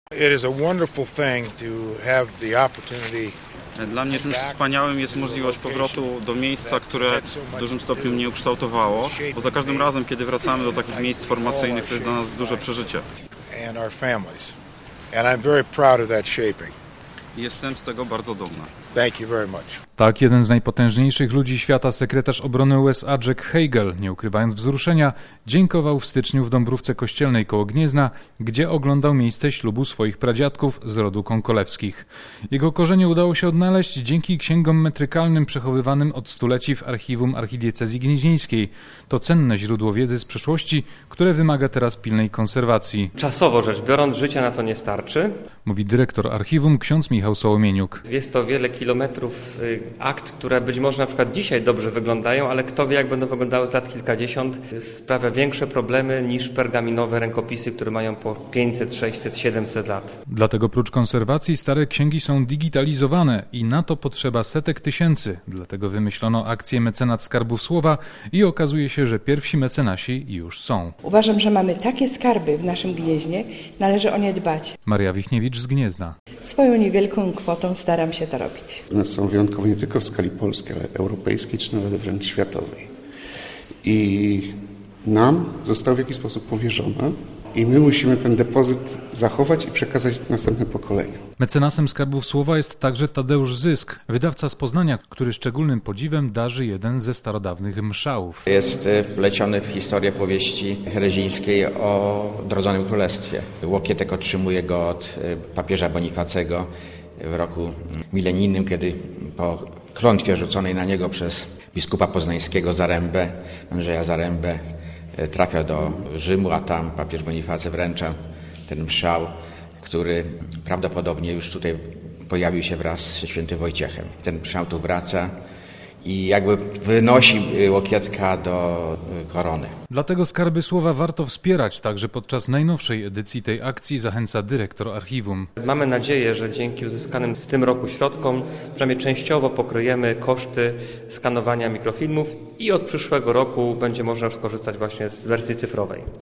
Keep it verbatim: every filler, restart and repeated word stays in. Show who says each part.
Speaker 1: It is a wonderful thing to have the opportunity.
Speaker 2: Dla mnie czymś wspaniałym jest możliwość powrotu do miejsca, które w dużym stopniu mnie ukształtowało, bo za każdym razem, kiedy wracamy do takich miejsc formacyjnych, to jest dla nas duże przeżycie.
Speaker 1: And our families. And I'm very proud of that shaping.
Speaker 2: Jestem z tego bardzo dumny.
Speaker 1: Thank you very much.
Speaker 3: Tak, jeden z najpotężniejszych ludzi świata, sekretarz obrony U S A Jack Hagel, nie ukrywając wzruszenia, dziękował w styczniu w Dąbrówce Kościelnej koło Gniezna, gdzie oglądał miejsce ślubu swoich pradziadków z rodu Konkolewskich. Jego korzenie udało się odnaleźć dzięki księgom metrykalnym przechowywanym od stuleci w archiwum archidiecezji gnieźnieńskiej. To cenne źródło wiedzy z przeszłości, które wymaga teraz pilnej konserwacji.
Speaker 4: Czasowo rzecz biorąc, życia na to nie starczy.
Speaker 3: Mówi dyrektor archiwum ksiądz Michał Sołomieniuk.
Speaker 4: Jest to wiele kilometrów akt, które być może na przykład dzisiaj dobrze wyglądają, ale kto wie, jak będą wyglądały za lat kilkadziesiąt, sprawia większe problemy niż pergaminowe rękopisy, które mają po pięćset, sześćset, siedemset lat.
Speaker 3: Dlatego prócz konserwacji stare księgi są digitalizowane i na to potrzeba setek tysięcy. Dlatego wymyślono akcję Mecenat Skarbów Słowa i okazuje się, że pierwsi mecenasi już są.
Speaker 5: Uważam, że mamy takie skarby w naszym Gnieźnie, należy o nie dbać.
Speaker 3: Maria Wichniewicz z Gniezna.
Speaker 5: Swoją niewielką kwotą staram się to robić.
Speaker 6: One są wyjątkowe nie tylko w skali polskiej, ale europejskiej, czy nawet wręcz światowej. I nam zostało w jakiś sposób powierzone i my musimy ten depozyt zachować i przekazać następnym pokoleniom.
Speaker 3: Mecenasem Skarbów Słowa jest także Tadeusz Zysk, wydawca z Poznania, który szczególnym podziwem darzy jeden ze starodawnych mszałów.
Speaker 7: Jest wpleciony w historię powieści herezyjskiej o Drodzonym Królestwie. Łokietek otrzymuje go od papieża Bonifacego w roku milenijnym, kiedy po klątwie rzuconej na niego przez biskupa poznańskiego Zarembę, Andrzeja Zarembę, trafia do Rzymu, a tam papież Bonifacy wręcza ten mszał, który prawdopodobnie już tutaj pojawił się wraz z świętym Wojciechem. Ten mszał tu wraca i jakby wynosi Łokietka do korony.
Speaker 3: Dlatego Skarby Słowa warto wspierać, także podczas najnowszej edycji tej akcji zachęca dyrektor archiwum.
Speaker 4: Mamy nadzieję, że dzięki uzyskanym w tym roku środkom przynajmniej częściowo pokryjemy koszty skanowania mikrofilmów i od przyszłego roku będzie można skorzystać właśnie z wersji cyfrowej.